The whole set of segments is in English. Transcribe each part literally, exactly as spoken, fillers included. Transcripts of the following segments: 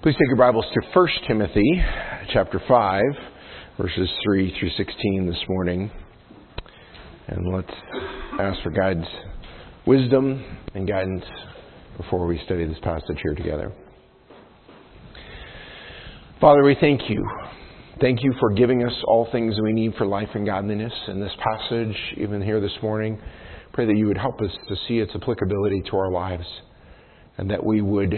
Please take your Bibles to First Timothy chapter five, verses three through sixteen this morning. And let's ask for God's wisdom and guidance before we study this passage here together. Father, we thank you. Thank you for giving us all things we need for life and godliness. In this passage, even here this morning, pray that you would help us to see its applicability to our lives and that we would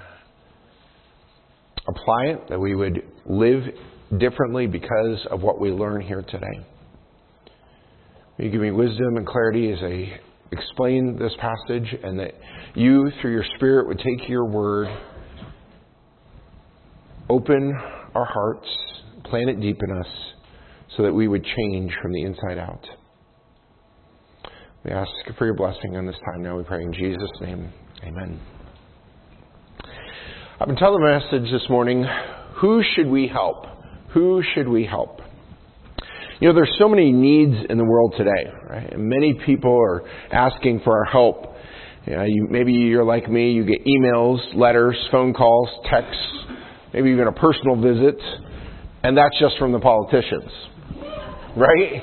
apply it, that we would live differently because of what we learn here today. May you give me wisdom and clarity as I explain this passage, and that you, through your Spirit, would take your word, open our hearts, plant it deep in us, so that we would change from the inside out. We ask for your blessing on this time now. We pray in Jesus' name. Amen. I've been telling the message this morning, who should we help? Who should we help? You know, there's so many needs in the world today, right? And many people are asking for our help. You know, you, maybe you're like me, you get emails, letters, phone calls, texts, maybe even a personal visit, and that's just from the politicians, right?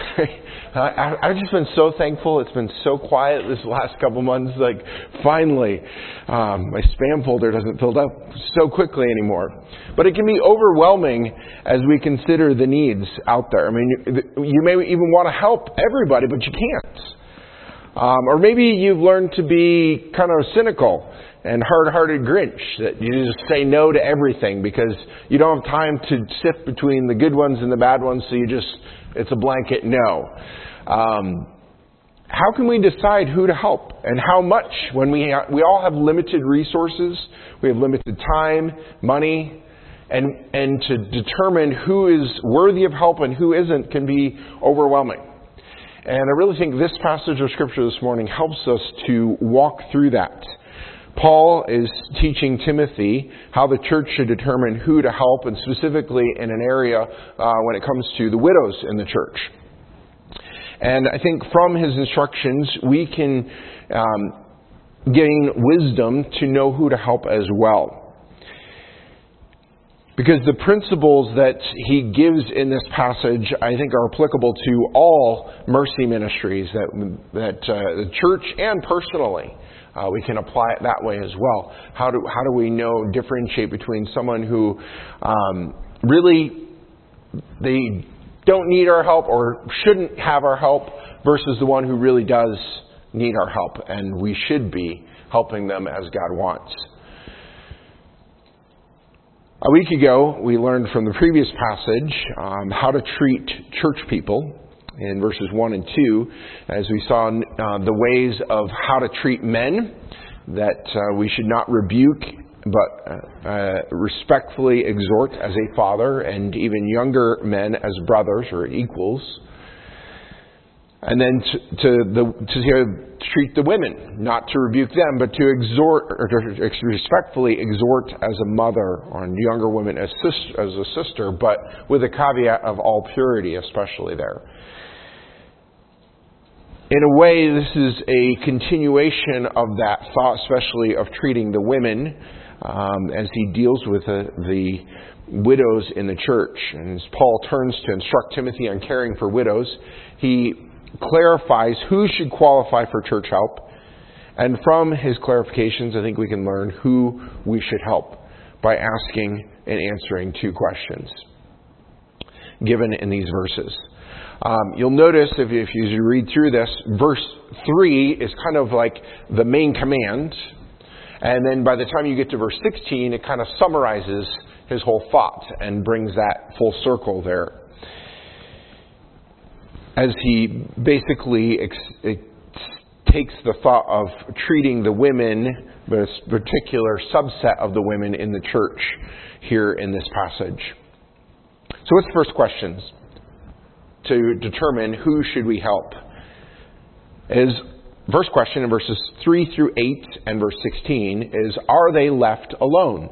I, I've just been so thankful. It's been so quiet this last couple months. Like, finally, um, my spam folder doesn't fill up so quickly anymore. But it can be overwhelming as we consider the needs out there. I mean, you, you may even want to help everybody, but you can't. Um, or maybe you've learned to be kind of cynical and hard-hearted Grinch, that you just say no to everything because you don't have time to sift between the good ones and the bad ones, so you just, it's a blanket no. Um, how can we decide who to help and how much when we ha- we all have limited resources, we have limited time, money, and and to determine who is worthy of help and who isn't can be overwhelming. And I really think this passage of Scripture this morning helps us to walk through that. Paul is teaching Timothy how the church should determine who to help, and specifically in an area uh, when it comes to the widows in the church. And I think from his instructions, we can um, gain wisdom to know who to help as well. Because the principles that he gives in this passage, I think, are applicable to all mercy ministries that that uh, the church and personally. Uh, we can apply it that way as well. How do how do we know, differentiate between someone who um, really they don't need our help or shouldn't have our help versus the one who really does need our help and we should be helping them as God wants. A week ago, we learned from the previous passage um, how to treat church people in verses one and two, as we saw uh, the ways of how to treat men, that uh, we should not rebuke, but uh, uh, respectfully exhort as a father, and even younger men as brothers or equals. And then to, to, the, to treat the women, not to rebuke them, but to exhort, or to respectfully exhort as a mother, or younger women as, sister, as a sister, but with a caveat of all purity, especially there. In a way, this is a continuation of that thought, especially of treating the women um, as he deals with the, the widows in the church. And as Paul turns to instruct Timothy on caring for widows, he clarifies who should qualify for church help. And from his clarifications, I think we can learn who we should help by asking and answering two questions given in these verses. Um, you'll notice if you, if you read through this, verse three is kind of like the main command. And then by the time you get to verse sixteen, it kind of summarizes his whole thought and brings that full circle there. As he basically ex- takes the thought of treating the women, but a particular subset of the women in the church here in this passage. So what's the first questions? To determine who should we help is first question in verses three through eight and verse sixteen is, are they left alone?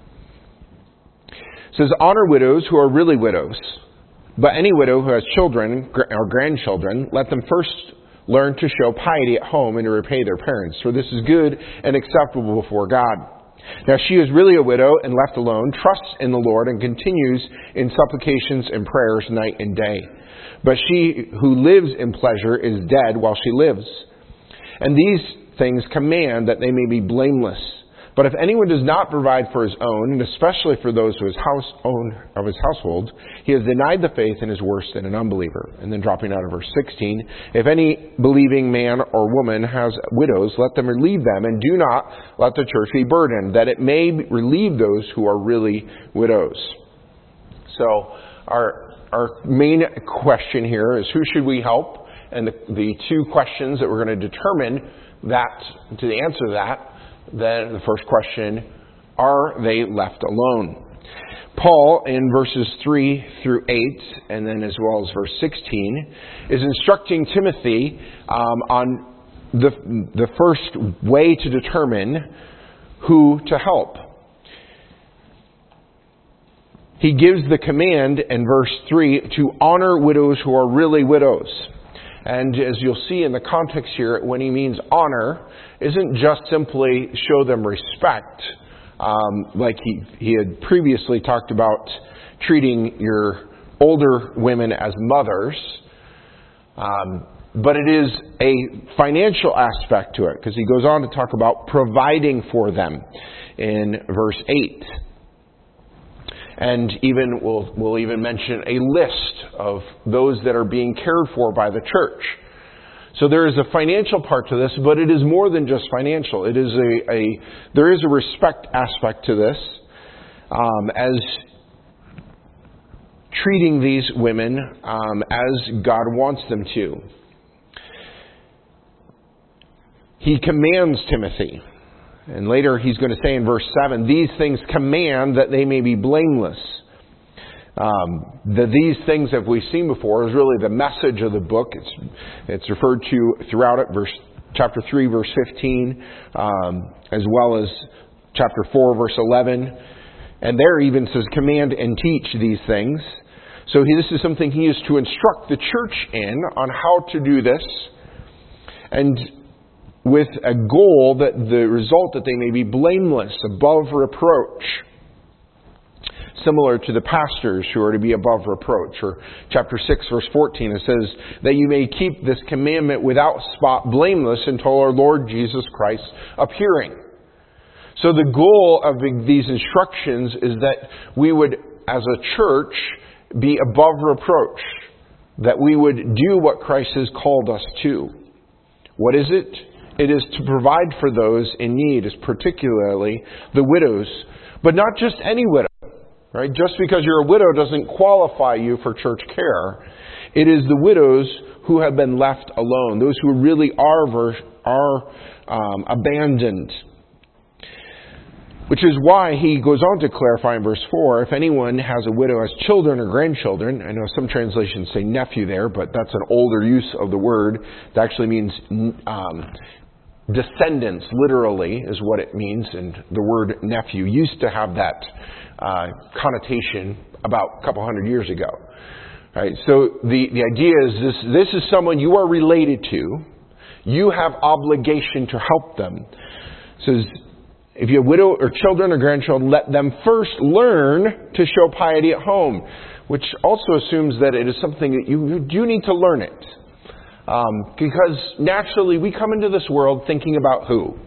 It says, honor widows who are really widows, but any widow who has children or grandchildren, let them first learn to show piety at home and to repay their parents, for this is good and acceptable before God. Now she is really a widow and left alone, trusts in the Lord, and continues in supplications and prayers night and day. But she who lives in pleasure is dead while she lives. And these things command that they may be blameless. But if anyone does not provide for his own, and especially for those of his house own of his household, he has denied the faith and is worse than an unbeliever. And then dropping out of verse sixteen, if any believing man or woman has widows, let them relieve them, and do not let the church be burdened, that it may relieve those who are really widows. So our our main question here is, who should we help? And the, the two questions that we're going to determine that to answer that. Then the first question, are they left alone? Paul, in verses three through eight, and then as well as verse sixteen, is instructing Timothy um, on the, the first way to determine who to help. He gives the command in verse three to honor widows who are really widows. And as you'll see in the context here, when he means honor, isn't just simply show them respect, um, like he, he had previously talked about treating your older women as mothers, um, but it is a financial aspect to it, because he goes on to talk about providing for them in verse eight. And even we'll, we'll even mention a list of those that are being cared for by the church. So there is a financial part to this, but it is more than just financial. It is a, a there is a respect aspect to this, um, as treating these women um, as God wants them to. He commands Timothy. And later he's going to say in verse seven, these things command that they may be blameless. Um, the these things that we've seen before is really the message of the book. It's it's referred to throughout it, verse chapter three, verse fifteen, um, as well as chapter four, verse eleven. And there even says command and teach these things. So he, this is something he is to instruct the church in on how to do this. And with a goal that the result that they may be blameless, above reproach. Similar to the pastors who are to be above reproach. Or chapter six, verse fourteen, it says that you may keep this commandment without spot, blameless, until our Lord Jesus Christ appearing. So the goal of these instructions is that we would, as a church, be above reproach. That we would do what Christ has called us to. What is it? It is to provide for those in need, is particularly the widows. But not just any widow. Right? Just because you're a widow doesn't qualify you for church care. It is the widows who have been left alone. Those who really are, are um, abandoned. Which is why he goes on to clarify in verse four, if anyone has a widow as children or grandchildren, I know some translations say nephew there, but that's an older use of the word. It actually means um, descendants, literally, is what it means. And the word nephew used to have that uh, connotation about a couple hundred years ago. Right? So the, the idea is this, this is someone you are related to. You have obligation to help them. It says, if you have widow or children or grandchildren, let them first learn to show piety at home, which also assumes that it is something that you, you do need to learn it. Um, because naturally we come into this world thinking about who?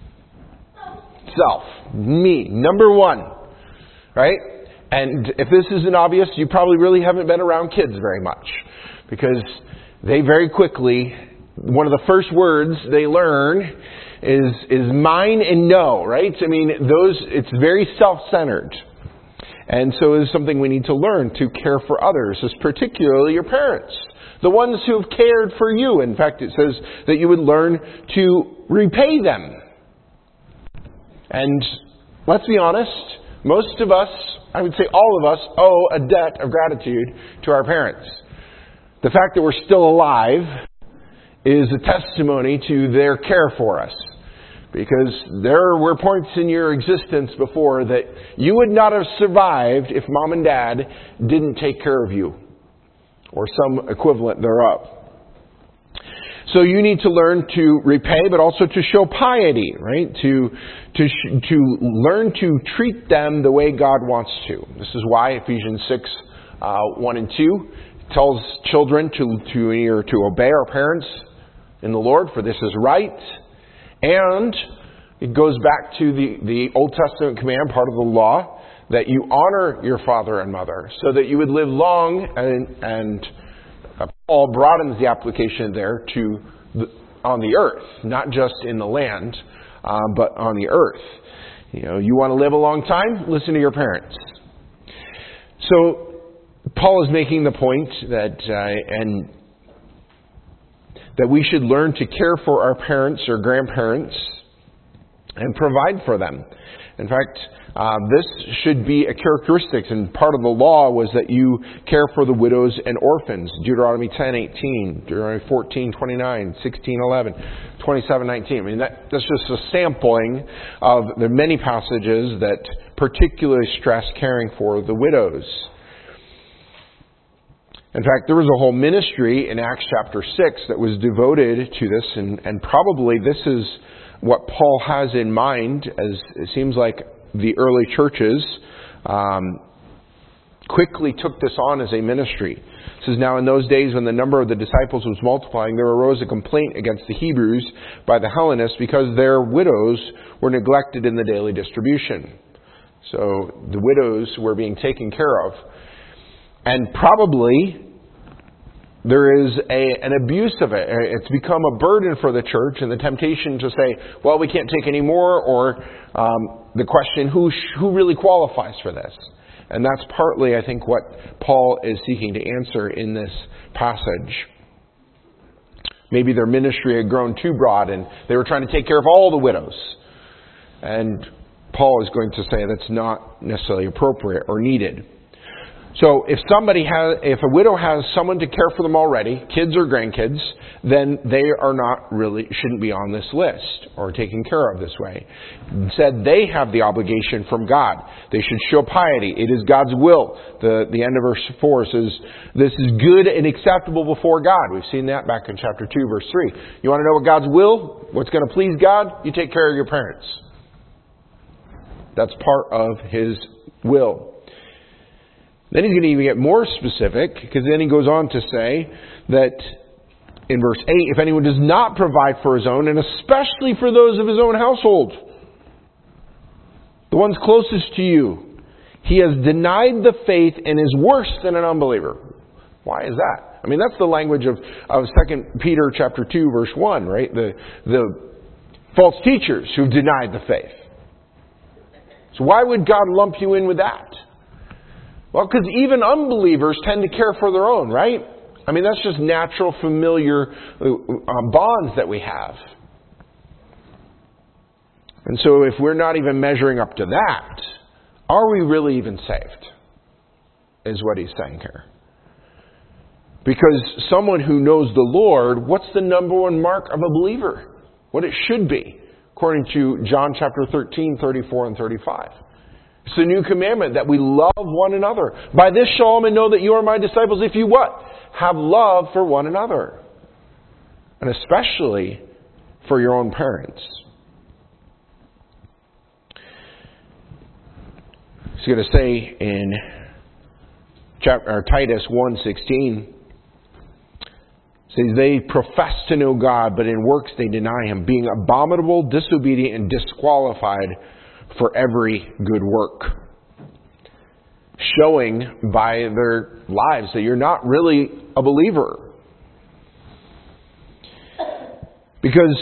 Self. Me. Number one. Right? And if this isn't obvious, you probably really haven't been around kids very much. Because they very quickly, one of the first words they learn is is mine and no, right? I mean, those it's very self-centered. And so it is something we need to learn to care for others, as particularly your parents. The ones who have cared for you. In fact, it says that you would learn to repay them. And let's be honest, most of us, I would say all of us, owe a debt of gratitude to our parents. The fact that we're still alive is a testimony to their care for us. Because there were points in your existence before that you would not have survived if mom and dad didn't take care of you. Or some equivalent thereof. So you need to learn to repay, but also to show piety, right? To to sh- to learn to treat them the way God wants to. This is why Ephesians six, uh, one and two tells children to to or to obey our parents in the Lord, for this is right. And it goes back to the, the Old Testament command, part of the law, that you honor your father and mother, so that you would live long. And, and uh, Paul broadens the application there to the, on the earth, not just in the land, uh, but on the earth. You know, you want to live a long time? Listen to your parents. So Paul is making the point that uh, and that we should learn to care for our parents or grandparents and provide for them. In fact, uh, this should be a characteristic, and part of the law was that you care for the widows and orphans. Deuteronomy ten eighteen, Deuteronomy fourteen twenty-nine, sixteen eleven, twenty-seven nineteen. I mean, that, that's just a sampling of the many passages that particularly stress caring for the widows. In fact, there was a whole ministry in Acts chapter six that was devoted to this, and, and probably this is what Paul has in mind, as it seems like the early churches um, quickly took this on as a ministry. It says, now in those days when the number of the disciples was multiplying, there arose a complaint against the Hebrews by the Hellenists because their widows were neglected in the daily distribution. So the widows were being taken care of. And probably there is a, an abuse of it. It's become a burden for the church, and the temptation to say, well, we can't take any more, or um, the question, who who really qualifies for this? And that's partly, I think, what Paul is seeking to answer in this passage. Maybe their ministry had grown too broad, and they were trying to take care of all the widows. And Paul is going to say that's not necessarily appropriate or needed. So if somebody has, if a widow has someone to care for them already, kids or grandkids, then they are not really, shouldn't be on this list or taken care of this way. Instead, they have the obligation from God. They should show piety. It is God's will. The, the end of verse four says, this is good and acceptable before God. We've seen that back in chapter two, verse three. You want to know what God's will? What's going to please God? You take care of your parents. That's part of His will. Then he's going to even get more specific, because then he goes on to say that in verse eight, if anyone does not provide for his own, and especially for those of his own household, the ones closest to you, he has denied the faith and is worse than an unbeliever. Why is that? I mean, that's the language of, of Second Peter chapter two, verse one, right? The, the false teachers who've denied the faith. So why would God lump you in with that? Well, because even unbelievers tend to care for their own, right? I mean, that's just natural, familiar uh, bonds that we have. And so if we're not even measuring up to that, are we really even saved? Is what he's saying here. Because someone who knows the Lord, what's the number one mark of a believer? What it should be, according to John chapter thirteen, thirty-four and thirty-five. It's a new commandment that we love one another. By this shall all men know that you are my disciples if you what? Have love for one another. And especially for your own parents. He's going to say in chapter, or Titus one sixteen, says they profess to know God, but in works they deny Him, being abominable, disobedient, and disqualified for every good work. Showing by their lives that you're not really a believer. Because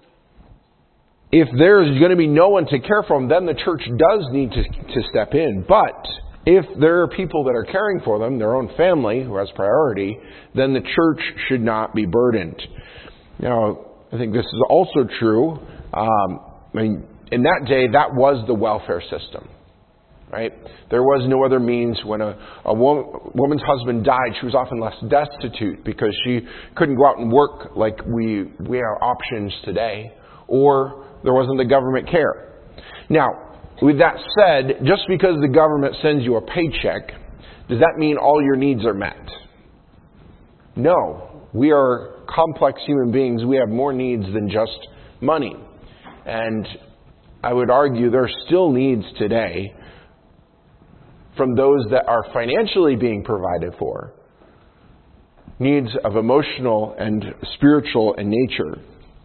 if there's going to be no one to care for them, then the church does need to, to step in. But if there are people that are caring for them, their own family who has priority, then the church should not be burdened. Now, I think this is also true. Um, I mean, in that day, that was the welfare system, right? There was no other means. When a, a woman, woman's husband died, she was often left destitute because she couldn't go out and work like we we have options today, or there wasn't the government care. Now, with that said, just because the government sends you a paycheck, does that mean all your needs are met? No. We are complex human beings. We have more needs than just money. And I would argue there are still needs today from those that are financially being provided for. Needs of emotional and spiritual in nature.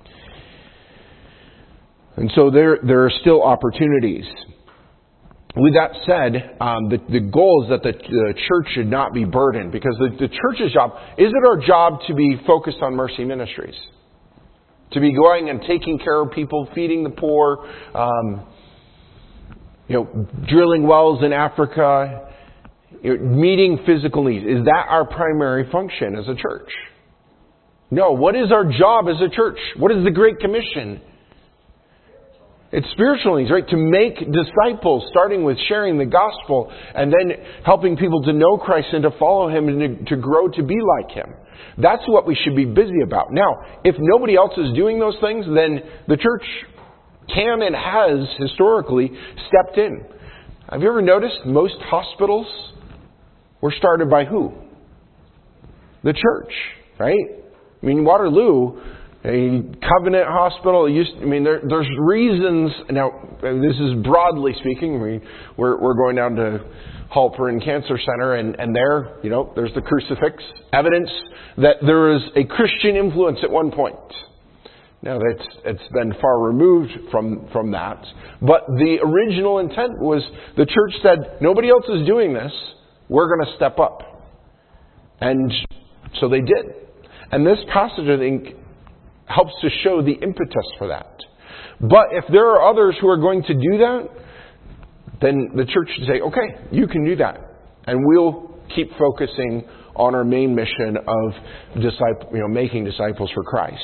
And so there, there are still opportunities. With that said, um, the, the goal is that the, the church should not be burdened, because the, the church's job, is it our job to be focused on mercy ministries? To be going and taking care of people, feeding the poor, um, you know, drilling wells in Africa, you know, meeting physical needs. Is that our primary function as a church? No. What is our job as a church? What is the Great Commission? It's spiritual needs, right? To make disciples, starting with sharing the gospel and then helping people to know Christ and to follow Him and to grow to be like Him. That's what we should be busy about. Now, if nobody else is doing those things, then the church can and has historically stepped in. Have you ever noticed most hospitals were started by who? The church, right? I mean, Waterloo, a Covenant Hospital, used, I mean, there, there's reasons. Now, this is broadly speaking. I mean, we're we're going down to Halperin Cancer Center, and, and there, you know, there's the crucifix, evidence that there was a Christian influence at one point. Now, that's it's been far removed from from that, but the original intent was the church said, nobody else is doing this. We're going to step up, and so they did. And this passage, I think, helps to show the impetus for that. But if there are others who are going to do that, then the church should say, okay, you can do that. And we'll keep focusing on our main mission of disciple, you know, making disciples for Christ.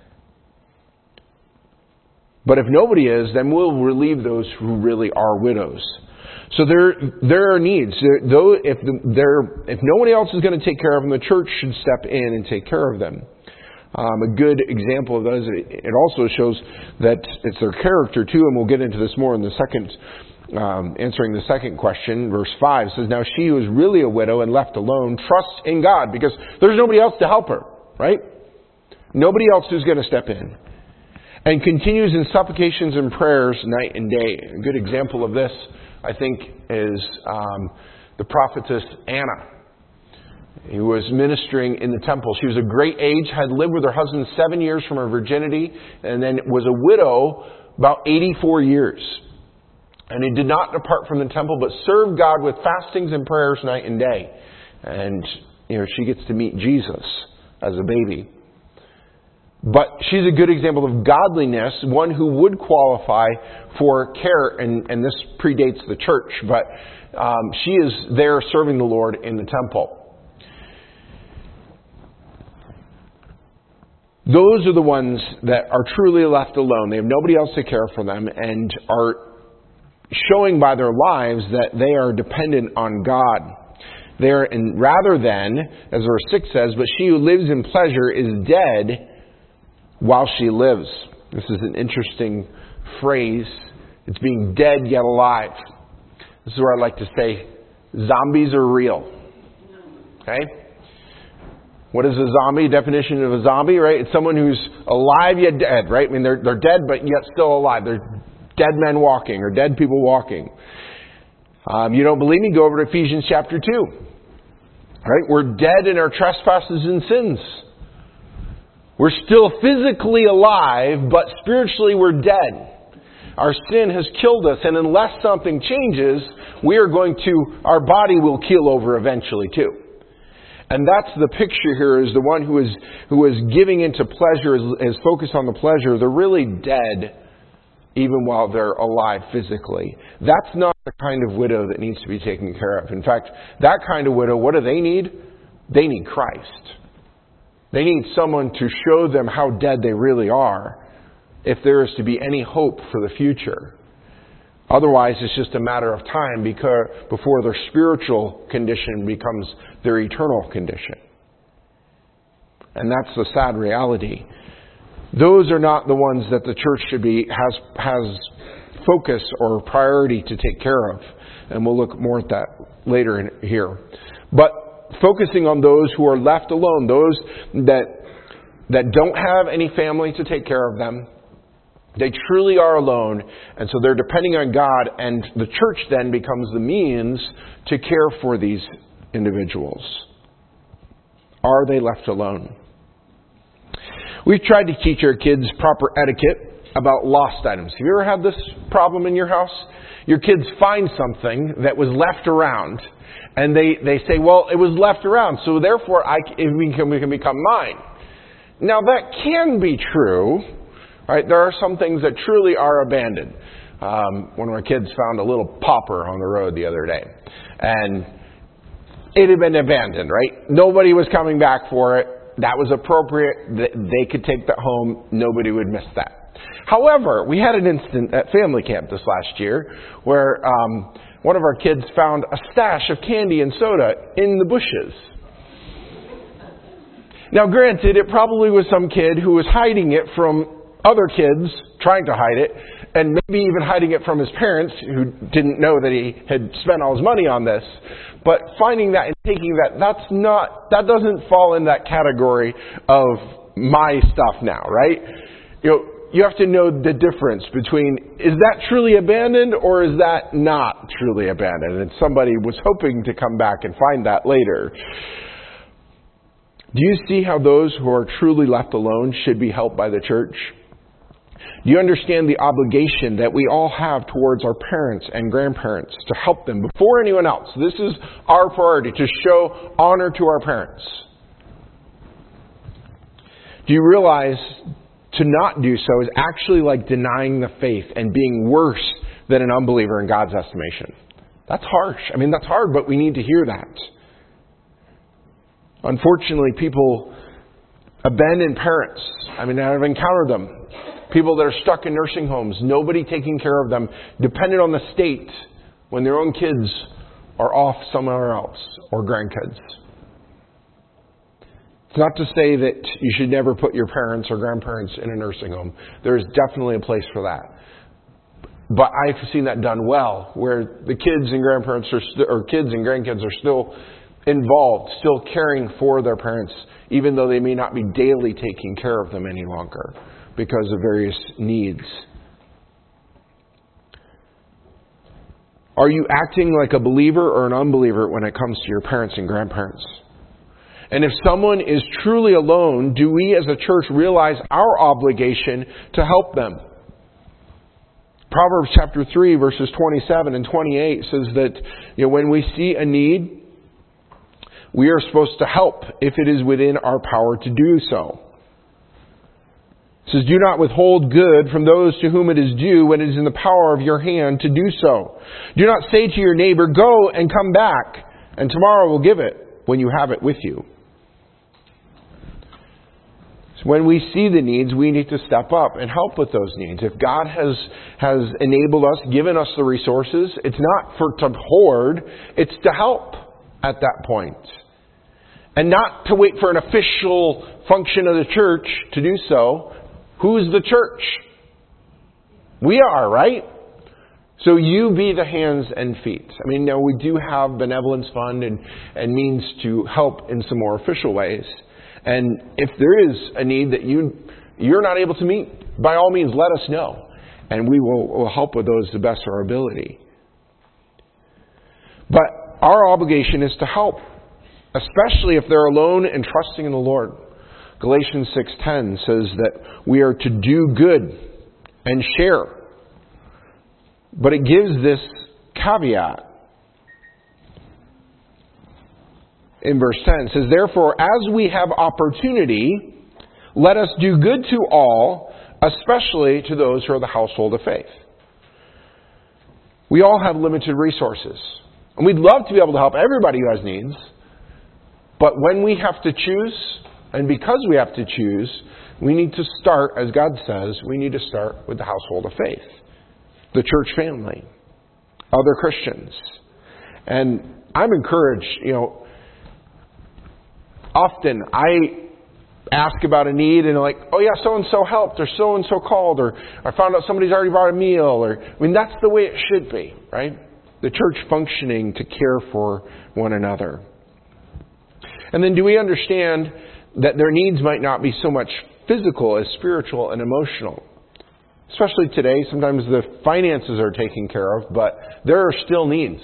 But if nobody is, then we'll relieve those who really are widows. So there, there are needs. There, though, if the, there, if nobody else is going to take care of them, the church should step in and take care of them. Um, a good example of those, it also shows that it's their character too, and we'll get into this more in the second, um, answering the second question. Verse five says, now she who is really a widow and left alone trusts in God, because there's nobody else to help her, right? Nobody else who's going to step in. And continues in supplications and prayers night and day. A good example of this, I think, is um, the prophetess Anna, who was ministering in the temple. She was a great age, had lived with her husband seven years from her virginity, and then was a widow about eighty-four years. And he did not depart from the temple, but served God with fastings and prayers night and day. And, you know, she gets to meet Jesus as a baby. But she's a good example of godliness, one who would qualify for care, and, and this predates the church, but um, she is there serving the Lord in the temple. Those are the ones that are truly left alone. They have nobody else to care for them, and are showing by their lives that they are dependent on God. They are, and rather than, as verse six says, but she who lives in pleasure is dead while she lives. This is an interesting phrase. It's being dead yet alive. This is where I like to say, zombies are real. Okay? What is a zombie? Definition of a zombie, right? It's someone who's alive yet dead, right? I mean, they're they're dead but yet still alive. They're dead men walking, or dead people walking. Um, you don't believe me? Go over to Ephesians chapter two. Right? We're dead in our trespasses and sins. We're still physically alive, but spiritually we're dead. Our sin has killed us, and unless something changes, we are going to, our body will keel over eventually too. And that's the picture here, is the one who is who is giving into pleasure, is, is focused on the pleasure. They're really dead even while they're alive physically. That's not the kind of widow that needs to be taken care of. In fact, that kind of widow, what do they need? They need Christ. They need someone to show them how dead they really are, if there is to be any hope for the future. Otherwise, it's just a matter of time because before their spiritual condition becomes their eternal condition. And that's the sad reality. Those are not the ones that the church should be has has focus or priority to take care of. And we'll look more at that later in here. But focusing on those who are left alone, those that that don't have any family to take care of them. They truly are alone, and so they're depending on God, and the church then becomes the means to care for these individuals. Are they left alone? We've tried to teach our kids proper etiquette about lost items. Have you ever had this problem in your house? Your kids find something that was left around, and they, they say, well, it was left around, so therefore I, it can, it can become mine. Now, that can be true. Right? There are some things that truly are abandoned. Um, one of our kids found a little pauper on the road the other day, and it had been abandoned, right? Nobody was coming back for it. That was appropriate. They could take that home. Nobody would miss that. However, we had an incident at family camp this last year where um, one of our kids found a stash of candy and soda in the bushes. Now, granted, it probably was some kid who was hiding it from other kids, trying to hide it, and maybe even hiding it from his parents who didn't know that he had spent all his money on this. But finding that and taking that, that's not, that doesn't fall in that category of my stuff now, right? You know, you have to know the difference between, is that truly abandoned or is that not truly abandoned? And somebody was hoping to come back and find that later. Do you see how those who are truly left alone should be helped by the church? Do you understand the obligation that we all have towards our parents and grandparents to help them before anyone else? This is our priority, to show honor to our parents. Do you realize to not do so is actually like denying the faith and being worse than an unbeliever in God's estimation? That's harsh. I mean, that's hard, but we need to hear that. Unfortunately, people abandon parents. I mean, I've encountered them. People that are stuck in nursing homes, nobody taking care of them, dependent on the state when their own kids are off somewhere else, or grandkids. It's not to say that you should never put your parents or grandparents in a nursing home. There is definitely a place for that. But I've seen that done well, where the kids and grandparents are st- or kids and grandkids are still involved, still caring for their parents, even though they may not be daily taking care of them any longer because of various needs. Are you acting like a believer or an unbeliever when it comes to your parents and grandparents? And if someone is truly alone, do we as a church realize our obligation to help them? Proverbs chapter three, verses twenty-seven and twenty-eight says that, you know, when we see a need, we are supposed to help if it is within our power to do so. It says, do not withhold good from those to whom it is due when it is in the power of your hand to do so. Do not say to your neighbor, go and come back, and tomorrow we'll give it when you have it with you. So when we see the needs, we need to step up and help with those needs. If God has, has enabled us, given us the resources, it's not for to hoard, it's to help at that point. And not to wait for an official function of the church to do so. Who's the church? We are, right? So you be the hands and feet. I mean, now we do have benevolence fund and, and means to help in some more official ways. And if there is a need that you, you're not able to meet, by all means, let us know. And we will, will help with those to the best of our ability. But our obligation is to help, especially if they're alone and trusting in the Lord. Galatians six ten says that we are to do good and share. But it gives this caveat. In verse ten, it says, therefore, as we have opportunity, let us do good to all, especially to those who are the household of faith. We all have limited resources. And we'd love to be able to help everybody who has needs. But when we have to choose, and because we have to choose, we need to start, as God says, we need to start with the household of faith. The church family. Other Christians. And I'm encouraged, you know, often I ask about a need and like, oh yeah, so-and-so helped, or so-and-so called, or I found out somebody's already brought a meal, or, I mean, that's the way it should be, right? The church functioning to care for one another. And then do we understand that their needs might not be so much physical as spiritual and emotional. Especially today, sometimes the finances are taken care of, but there are still needs.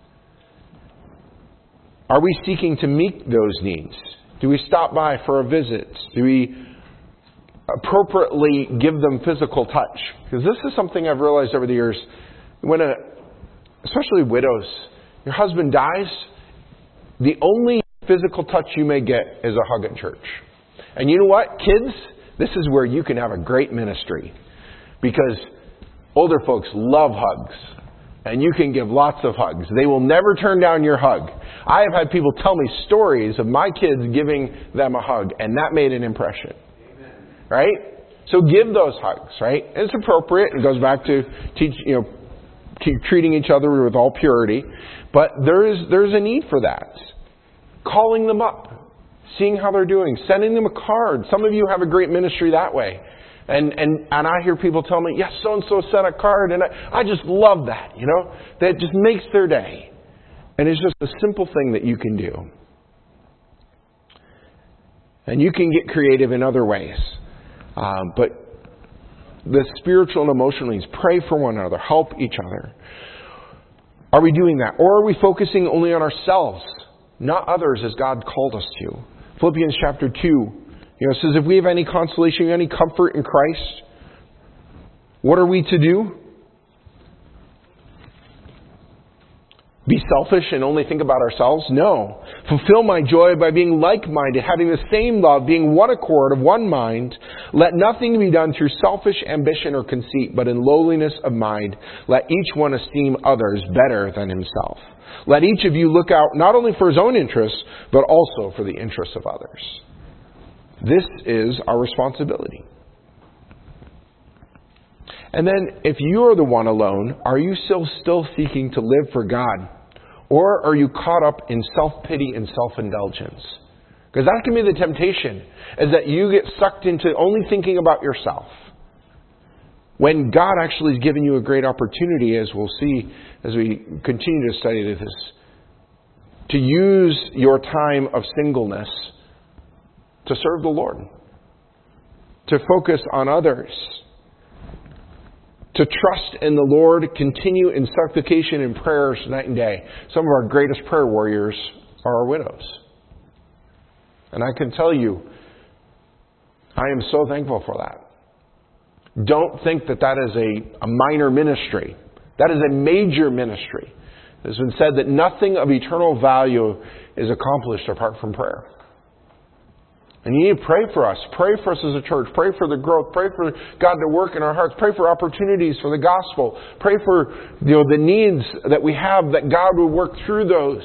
Are we seeking to meet those needs? Do we stop by for a visit? Do we appropriately give them physical touch? Because this is something I've realized over the years. When a, especially widows, your husband dies, the only physical touch you may get is a hug at church. And you know what, kids? This is where you can have a great ministry. Because older folks love hugs. And you can give lots of hugs. They will never turn down your hug. I have had people tell me stories of my kids giving them a hug. And that made an impression. Amen. Right? So give those hugs, right? And it's appropriate. It goes back to teach, you know, keep treating each other with all purity. But there is there's a need for that. Calling them up. Seeing how they're doing. Sending them a card. Some of you have a great ministry that way. And, and and I hear people tell me, yes, so-and-so sent a card. And I, I just love that, you know. That just makes their day. And it's just a simple thing that you can do. And you can get creative in other ways. Um, but the spiritual and emotional needs, pray for one another. Help each other. Are we doing that? Or are we focusing only on ourselves, not others as God called us to? Philippians chapter two. You know, it says, if we have any consolation, any comfort in Christ, what are we to do? Be selfish and only think about ourselves? No. Fulfill my joy by being like-minded, having the same love, being one accord, of one mind. Let nothing be done through selfish ambition or conceit, but in lowliness of mind, let each one esteem others better than himself. Let each of you look out not only for his own interests, but also for the interests of others. This is our responsibility. And then, if you are the one alone, are you still still seeking to live for God? Or are you caught up in self-pity and self-indulgence? Because that can be the temptation, is that you get sucked into only thinking about yourself. When God actually has given you a great opportunity, as we'll see as we continue to study this, to use your time of singleness to serve the Lord, to focus on others, to trust in the Lord, continue in supplication and prayers night and day. Some of our greatest prayer warriors are our widows. And I can tell you, I am so thankful for that. Don't think that that is a, a minor ministry. That is a major ministry. It has been said that nothing of eternal value is accomplished apart from prayer. And you need to pray for us. Pray for us as a church. Pray for the growth. Pray for God to work in our hearts. Pray for opportunities for the gospel. Pray for, you know, the needs that we have, that God would work through those.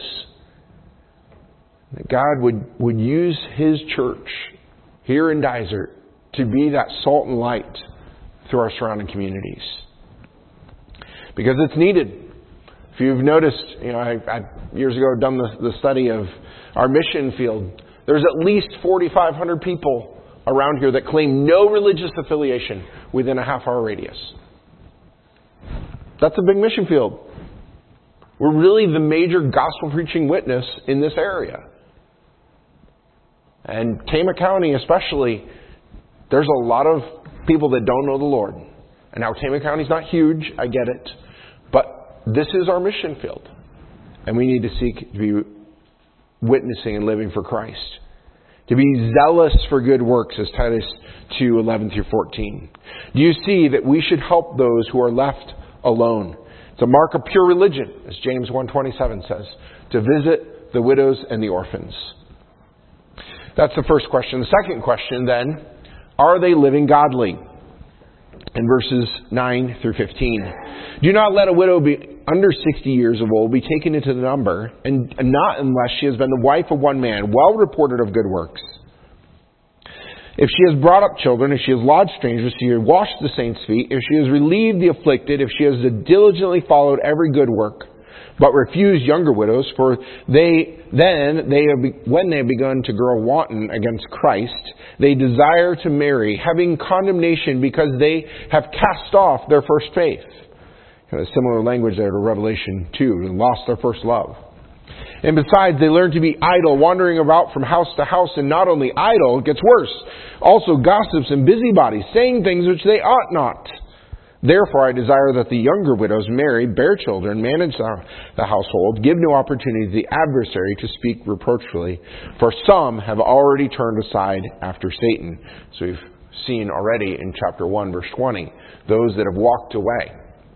That God would, would use His church here in Dysart to be that salt and light through our surrounding communities. Because it's needed. If you've noticed, you know, I, I years ago done the, the study of our mission field. There's at least forty-five hundred people around here that claim no religious affiliation within a half-hour radius. That's a big mission field. We're really the major gospel-preaching witness in this area. And Tama County especially, there's a lot of people that don't know the Lord. And now Tama County's not huge, I get it. But this is our mission field. And we need to seek to be witnessing and living for Christ. To be zealous for good works, as Titus two, eleven through fourteen. Do you see that we should help those who are left alone? It's a mark of pure religion, as James one twenty-seven says, to visit the widows and the orphans. That's the first question. The second question then, are they living godly? In verses nine through fifteen. Do not let a widow be under sixty years of old be taken into the number, and not unless she has been the wife of one man, well reported of good works. If she has brought up children, if she has lodged strangers, if she has washed the saints' feet, if she has relieved the afflicted, if she has diligently followed every good work, but refused younger widows, for they then they have be, when they have begun to grow wanton against Christ, they desire to marry, having condemnation because they have cast off their first faith. A similar language there to Revelation two, and lost their first love. And besides, they learn to be idle, wandering about from house to house, and not only idle, it gets worse, also gossips and busybodies, saying things which they ought not. Therefore, I desire that the younger widows marry, bear children, manage the household, give no opportunity to the adversary to speak reproachfully, for some have already turned aside after Satan. So we've seen already in chapter one, verse twenty, those that have walked away,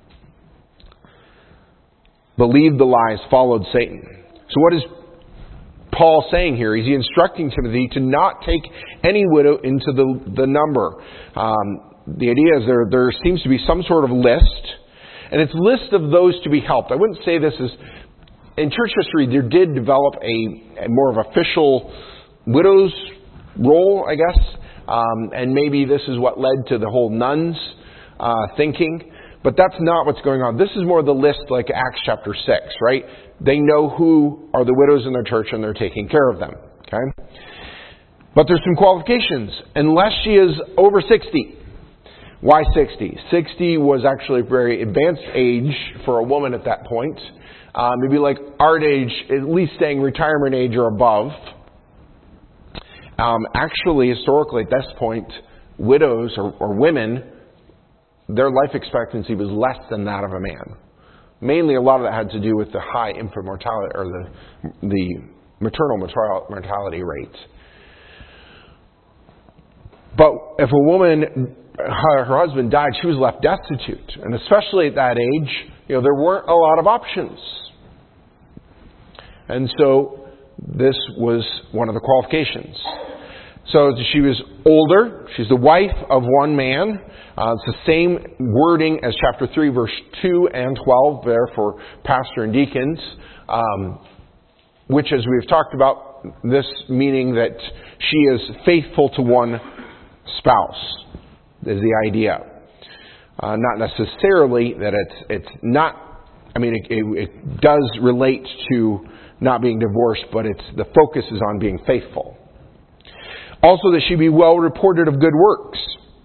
believed the lies, followed Satan. So what is Paul saying here? Is he instructing Timothy to not take any widow into the, the number? Um, the idea is there, there seems to be some sort of list, and it's a list of those to be helped. I wouldn't say this is, in church history, there did develop a, a more of official widow's role, I guess, um, and maybe this is what led to the whole nuns uh, thinking. But that's not what's going on. This is more the list like Acts chapter six, right? They know who are the widows in their church and they're taking care of them. Okay? But there's some qualifications. Unless she is over sixty. Why sixty? sixty was actually a very advanced age for a woman at that point. Uh, maybe like our age, at least saying retirement age or above. Um, actually, historically at this point, widows or, or women, their life expectancy was less than that of a man. Mainly, a lot of that had to do with the high infant mortality or the the maternal mortality rate. But if a woman, her, her husband died, she was left destitute, and especially at that age, you know, there weren't a lot of options. And so, this was one of the qualifications. So she was older. She's the wife of one man. Uh, it's the same wording as chapter three, verse two and twelve there for pastor and deacons. Um, which, as we've talked about, this meaning that she is faithful to one spouse is the idea. Uh, not necessarily that it's it's not. I mean, it, it, it does relate to not being divorced, but it's the focus is on being faithful. Also, that she be well reported of good works.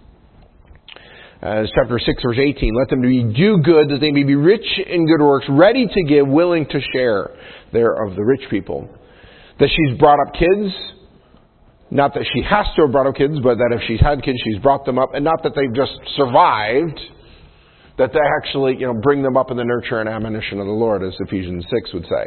As chapter six, verse eighteen, let them be, do good, that they may be rich in good works, ready to give, willing to share. There of the rich people. That she's brought up kids. Not that she has to have brought up kids, but that if she's had kids, she's brought them up. And not that they've just survived. That they actually, you know, bring them up in the nurture and admonition of the Lord, as Ephesians six would say.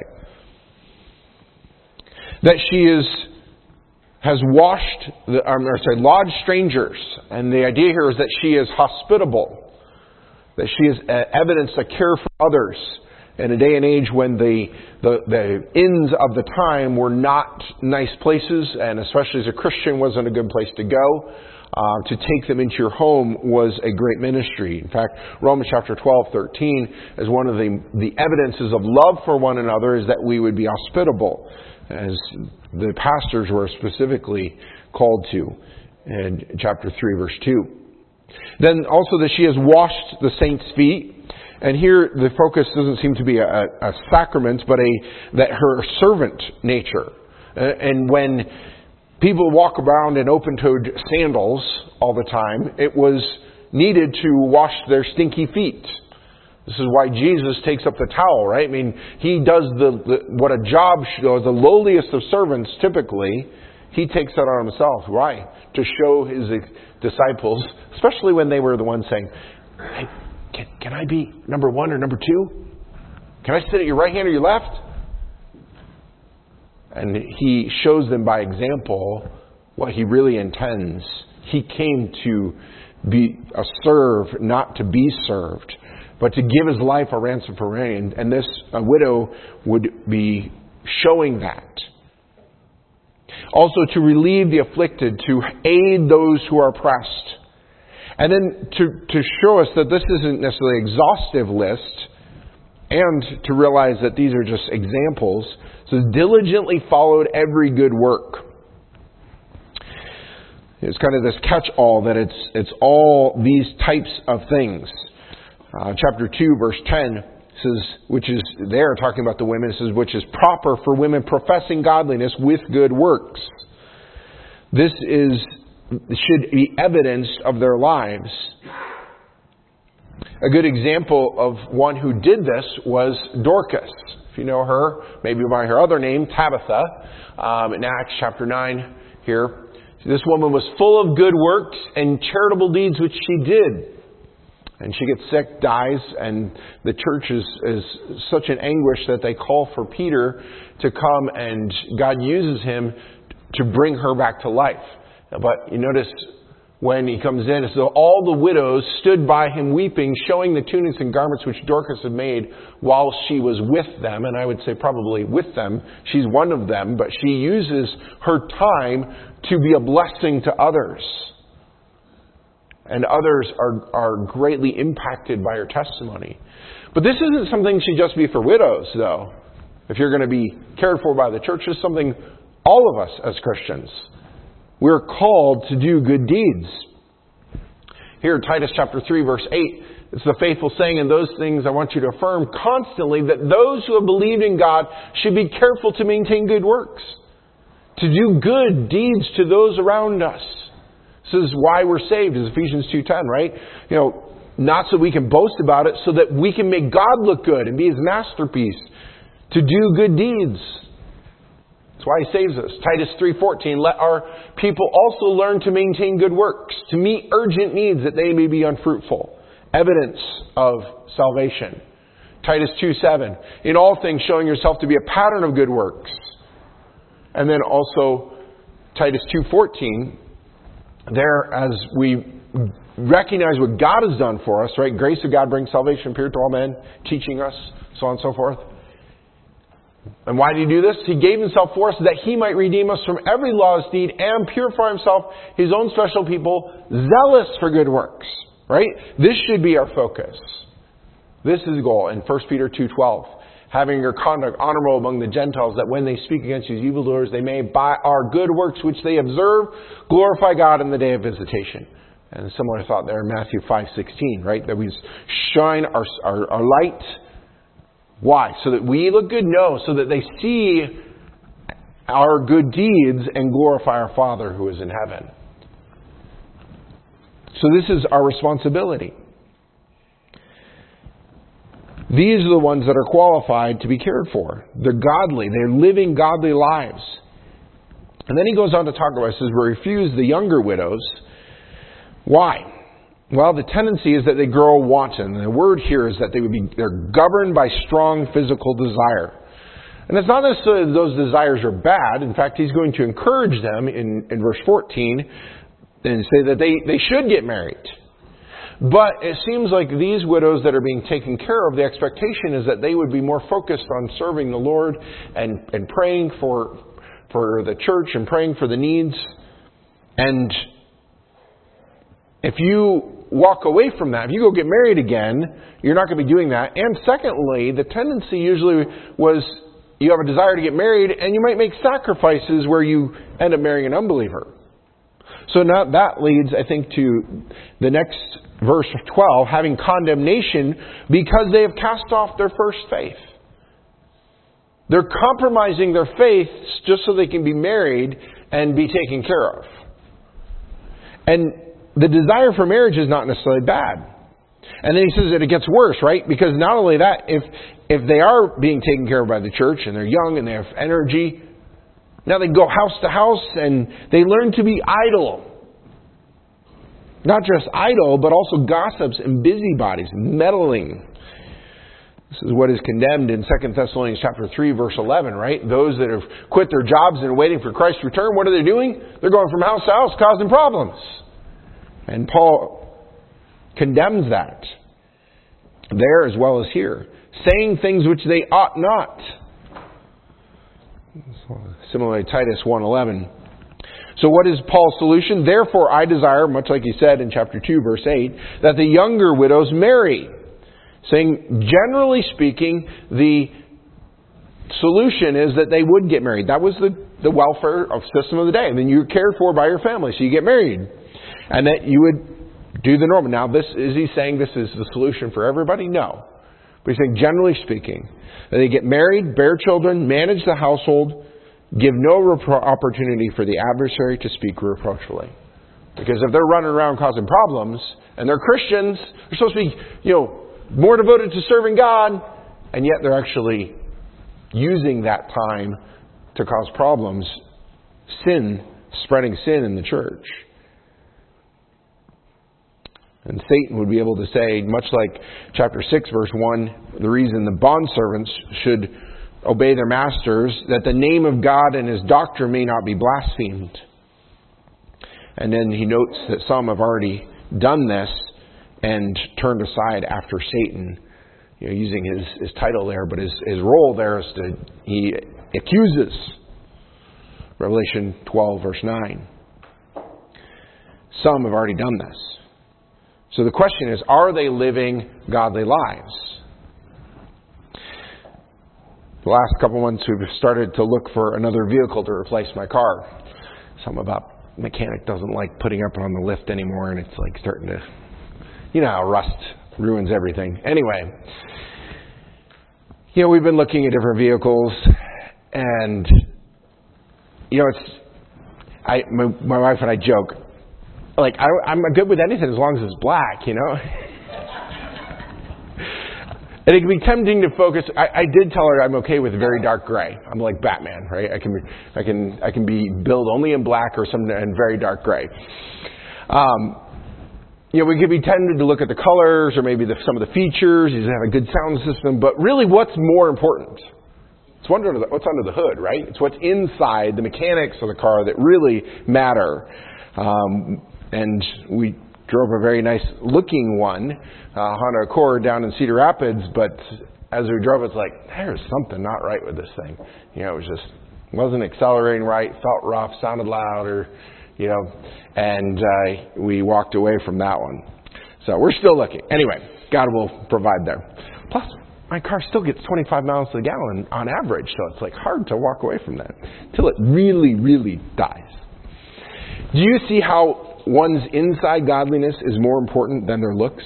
That she is... has washed, the, or sorry, lodged strangers. And the idea here is that she is hospitable. That she is evidence to care for others. In a day and age when the, the, the inns of the time were not nice places, and especially as a Christian wasn't a good place to go, uh, to take them into your home was a great ministry. In fact, Romans chapter twelve, thirteen, as one of the, the evidences of love for one another is that we would be hospitable, as the pastors were specifically called to in chapter three, verse two. Then also that she has washed the saints' feet. And here the focus doesn't seem to be a, a sacrament, but a that her servant nature. Uh, and when people walk around in open-toed sandals all the time, it was needed to wash their stinky feet. This is why Jesus takes up the towel, right? I mean, he does the, the what a job shows, the lowliest of servants typically, he takes that on himself. Why? To show his disciples, especially when they were the ones saying, hey, can, can I be number one or number two? Can I sit at your right hand or your left? And he shows them by example what he really intends. He came to be a serve, not to be served, but to give his life a ransom for many. And, and this a widow would be showing that. Also to relieve the afflicted, to aid those who are oppressed. And then to, to show us that this isn't necessarily an exhaustive list, and to realize that these are just examples. So diligently followed every good work. It's kind of this catch-all that it's it's all these types of things. Uh, chapter two, verse ten says, which is there talking about the women, it says, which is proper for women professing godliness with good works. This is should be evidenced of their lives. A good example of one who did this was Dorcas. If you know her, maybe by her other name, Tabitha, um, in Acts chapter nine here. This woman was full of good works and charitable deeds which she did. And she gets sick, dies, and the church is, is such an anguish that they call for Peter to come, and God uses him to bring her back to life. But you notice when he comes in, so all the widows stood by him weeping, showing the tunics and garments which Dorcas had made while she was with them. And I would say probably with them. She's one of them, but she uses her time to be a blessing to others. And others are, are greatly impacted by her testimony. But this isn't something should just be for widows, though. If you're going to be cared for by the church, it's something all of us as Christians. We're called to do good deeds. Here, Titus chapter three, verse eight, it's the faithful saying, and those things I want you to affirm constantly, that those who have believed in God should be careful to maintain good works, to do good deeds to those around us. This is why we're saved, is Ephesians two ten, right? You know, not so we can boast about it, so that we can make God look good and be His masterpiece, to do good deeds. That's why He saves us. Titus three fourteen, let our people also learn to maintain good works, to meet urgent needs that they may be unfruitful. Evidence of salvation. Titus two seven, in all things showing yourself to be a pattern of good works. And then also Titus two fourteen, there, as we recognize what God has done for us, right? Grace of God brings salvation, appeared to all men, teaching us, so on and so forth. And why did He do this? He gave Himself for us that He might redeem us from every lawless deed and purify Himself, His own special people, zealous for good works. Right? This should be our focus. This is the goal in First Peter two twelve. Having your conduct honorable among the Gentiles, that when they speak against you as evildoers, they may, by our good works which they observe, glorify God in the day of visitation. And a similar thought there in Matthew five sixteen, right? That we shine our, our, our light. Why? So that we look good? No, so that they see our good deeds and glorify our Father who is in heaven. So this is our responsibility. These are the ones that are qualified to be cared for. They're godly. They're living godly lives. And then he goes on to talk about, he says, we refuse the younger widows. Why? Well, the tendency is that they grow wanton. And the word here is that they would be, they're governed by strong physical desire. And it's not necessarily that those desires are bad. In fact, he's going to encourage them in, in verse fourteen and say that they, they should get married. But it seems like these widows that are being taken care of, the expectation is that they would be more focused on serving the Lord and, and praying for, for the church and praying for the needs. And if you walk away from that, if you go get married again, you're not going to be doing that. And secondly, the tendency usually was you have a desire to get married and you might make sacrifices where you end up marrying an unbeliever. So now that leads, I think, to the next verse twelve, having condemnation because they have cast off their first faith. They're compromising their faith just so they can be married and be taken care of. And the desire for marriage is not necessarily bad. And then he says that it gets worse, right? Because not only that, if if they are being taken care of by the church and they're young and they have energy, now they go house to house and they learn to be idle. Not just idle, but also gossips and busybodies, meddling. This is what is condemned in Second Thessalonians chapter three, verse eleven, right? Those that have quit their jobs and are waiting for Christ's return, what are they doing? They're going from house to house causing problems. And Paul condemns that there as well as here, saying things which they ought not. Similarly, Titus one eleven. So what is Paul's solution? Therefore I desire, much like he said in chapter two, verse eight, that the younger widows marry. Saying, generally speaking, the solution is that they would get married. That was the, the welfare of system of the day. And then you're cared for by your family, so you get married. And that you would do the normal. Now, this is he saying this is the solution for everybody? No. But he's saying, generally speaking, that they get married, bear children, manage the household, give no repro- opportunity for the adversary to speak reproachfully. Because if they're running around causing problems, and they're Christians, they're supposed to be, you know, more devoted to serving God, and yet they're actually using that time to cause problems, sin, spreading sin in the church. And Satan would be able to say, much like chapter six, verse one, the reason the bondservants should obey their masters, that the name of God and His doctrine may not be blasphemed. And then he notes that some have already done this and turned aside after Satan, you know, using his, his title there, but his, his role there is to, he accuses. Revelation twelve, verse nine. Some have already done this. So the question is, are they living godly lives? The last couple months we've started to look for another vehicle to replace my car. Something about mechanic doesn't like putting up on the lift anymore, and it's like starting to, you know how rust ruins everything. Anyway, you know, we've been looking at different vehicles, and you know, it's I my, my wife and I joke, like I, I'm good with anything as long as it's black, you know. And it can be tempting to focus. I, I did tell her I'm okay with very dark gray. I'm like Batman, right? I can be, I can, I can be billed only in black or some in very dark gray. Um, you know, we could be tempted to look at the colors or maybe the, some of the features. You have a good sound system, but really, what's more important? It's what's under the, what's under the hood, right? It's what's inside the mechanics of the car that really matter. Um, and we drove a very nice looking one, uh, Honda Accord down in Cedar Rapids, but as we drove, it's like, there's something not right with this thing. You know, it was just, wasn't accelerating right, felt rough, sounded loud, or, you know, and uh, we walked away from that one. So we're still looking. Anyway, God will provide there. Plus, my car still gets twenty-five miles to the gallon on average, so it's like hard to walk away from that until it really, really dies. Do you see how one's inside godliness is more important than their looks?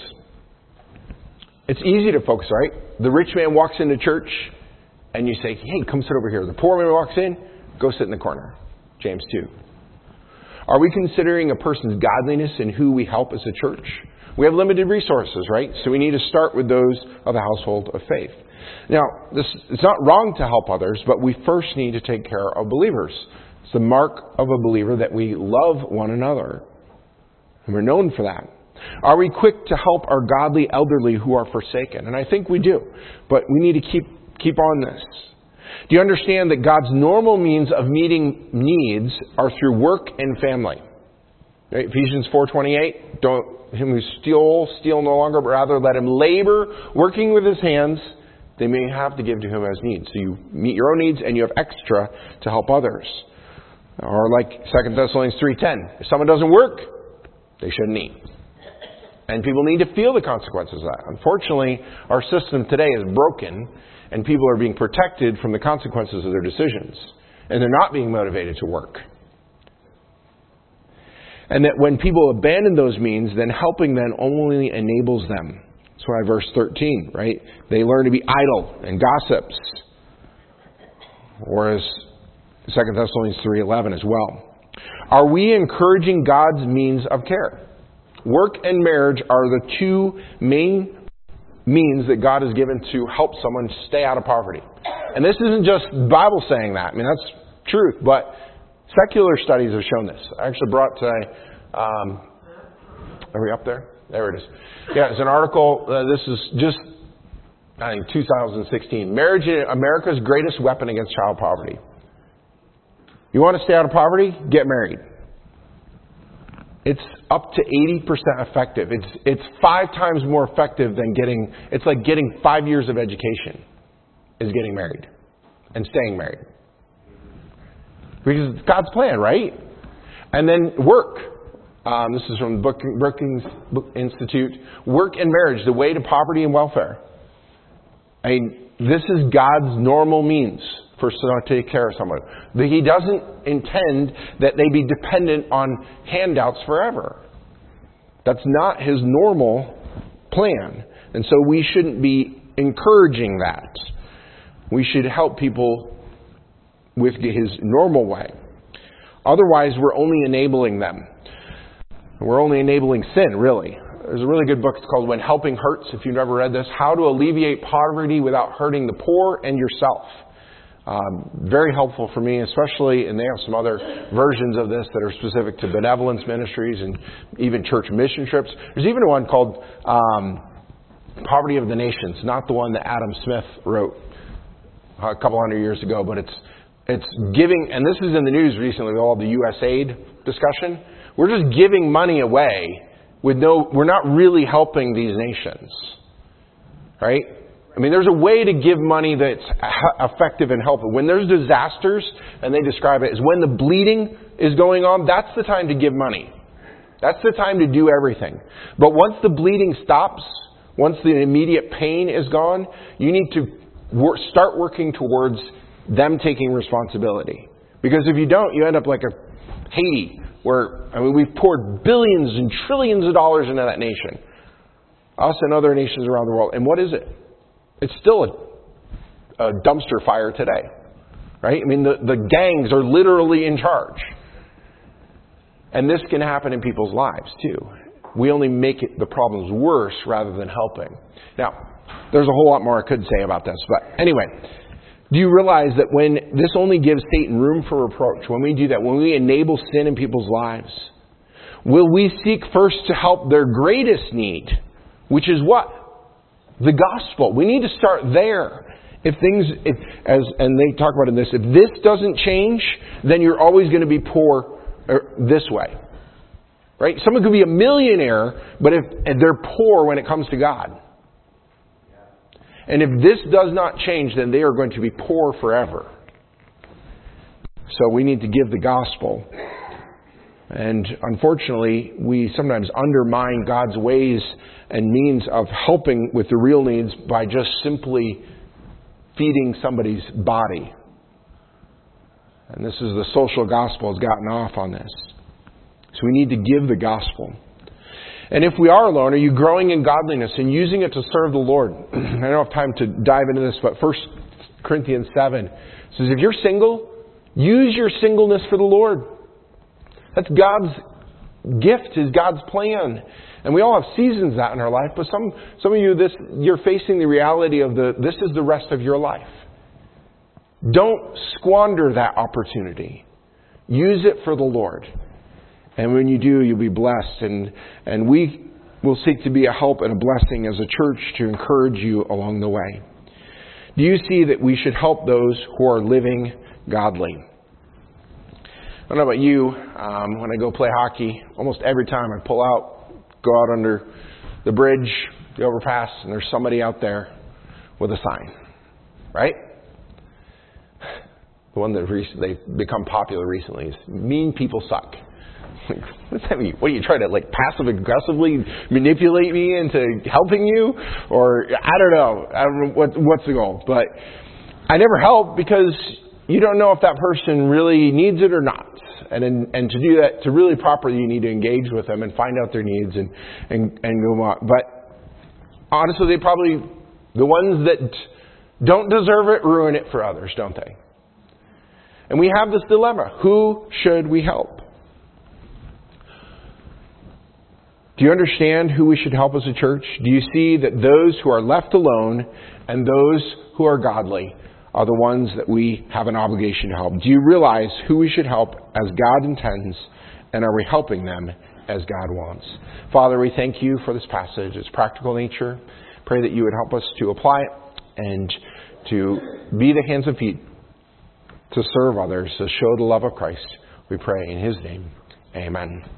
It's easy to focus, right? The rich man walks into church and you say, hey, come sit over here. The poor man walks in, go sit in the corner. James two. Are we considering a person's godliness in who we help as a church? We have limited resources, right? So we need to start with those of the household of faith. Now, this, it's not wrong to help others, but we first need to take care of believers. It's the mark of a believer that we love one another. And we're known for that. Are we quick to help our godly elderly who are forsaken? And I think we do. But we need to keep keep on this. Do you understand that God's normal means of meeting needs are through work and family? Right? Ephesians four twenty-eight, don't him who steals, steal no longer, but rather let him labor, working with his hands, they may have to give to him as needs. So you meet your own needs and you have extra to help others. Or like Second Thessalonians three ten, if someone doesn't work, they shouldn't eat. And people need to feel the consequences of that. Unfortunately, our system today is broken, and people are being protected from the consequences of their decisions. And they're not being motivated to work. And that when people abandon those means, then helping them only enables them. That's why verse thirteen, right? They learn to be idle and gossips. Whereas Second Thessalonians three eleven as well. Are we encouraging God's means of care? Work and marriage are the two main means that God has given to help someone stay out of poverty. And this isn't just the Bible saying that. I mean, that's truth. But secular studies have shown this. I actually brought today, um, are we up there? There it is. Yeah, it's an article. Uh, this is just, I think, two thousand sixteen. Marriage is America's greatest weapon against child poverty. You want to stay out of poverty? Get married. It's up to eighty percent effective. It's it's five times more effective than getting, it's like getting five years of education is getting married and staying married. Because it's God's plan, right? And then work. Um, this is from the Brookings Institute. Work and marriage, the way to poverty and welfare. I mean, this is God's normal means for someone to take care of someone. He doesn't intend that they be dependent on handouts forever. That's not His normal plan. And so we shouldn't be encouraging that. We should help people with His normal way. Otherwise, we're only enabling them. We're only enabling sin, really. There's a really good book. It's called When Helping Hurts, if you've never read this. How to Alleviate Poverty Without Hurting the Poor and Yourself. Um, very helpful for me, especially, and they have some other versions of this that are specific to benevolence ministries and even church mission trips. There's even one called um, Poverty of the Nations, not the one that Adam Smith wrote a couple hundred years ago, but it's it's giving, and this is in the news recently with all the U S aid discussion. We're just giving money away with no, we're not really helping these nations, right? I mean, there's a way to give money that's effective and helpful. When there's disasters, and they describe it as when the bleeding is going on, that's the time to give money. That's the time to do everything. But once the bleeding stops, once the immediate pain is gone, you need to wor- start working towards them taking responsibility. Because if you don't, you end up like a Haiti, where, I mean, we've poured billions and trillions of dollars into that nation. Us and other nations around the world. And what is it? It's still a, a dumpster fire today, right? I mean, the, the gangs are literally in charge. And this can happen in people's lives, too. We only make it, the problems worse rather than helping. Now, there's a whole lot more I could say about this. But anyway, do you realize that when this only gives Satan room for reproach, when we do that, when we enable sin in people's lives, will we seek first to help their greatest need, which is what? The gospel. We need to start there. If things, if, as and they talk about in this, if this doesn't change, then you're always going to be poor this way. Right? Someone could be a millionaire, but if and they're poor when it comes to God. And if this does not change, then they are going to be poor forever. So we need to give the gospel. And unfortunately, we sometimes undermine God's ways and means of helping with the real needs by just simply feeding somebody's body. And this is the social gospel has gotten off on this. So we need to give the gospel. And if we are alone, are you growing in godliness and using it to serve the Lord? I don't have time to dive into this, but First Corinthians seven says, if you're single, use your singleness for the Lord. That's God's gift, is God's plan. And we all have seasons of that in our life, but some some of you, this you're facing the reality of the this is the rest of your life. Don't squander that opportunity. Use it for the Lord. And when you do, you'll be blessed. And, and we will seek to be a help and a blessing as a church to encourage you along the way. Do you see that we should help those who are living godly? I don't know about you, um, when I go play hockey, almost every time I pull out, go out under the bridge, the overpass, and there's somebody out there with a sign. Right? The one that recently, they've become popular recently is mean people suck. Like, what does that mean? What, are you trying to like passive aggressively manipulate me into helping you? Or I don't know. I don't know what, what's the goal. But I never help because you don't know if that person really needs it or not. And in, and to do that, to really properly, you need to engage with them and find out their needs and, and, and go on. But honestly, they probably, the ones that don't deserve it, ruin it for others, don't they? And we have this dilemma. Who should we help? Do you understand who we should help as a church? Do you see that those who are left alone and those who are godly are the ones that we have an obligation to help? Do you realize who we should help as God intends, and are we helping them as God wants? Father, we thank you for this passage. Its practical nature. Pray that you would help us to apply it and to be the hands and feet to serve others, to show the love of Christ. We pray in His name. Amen.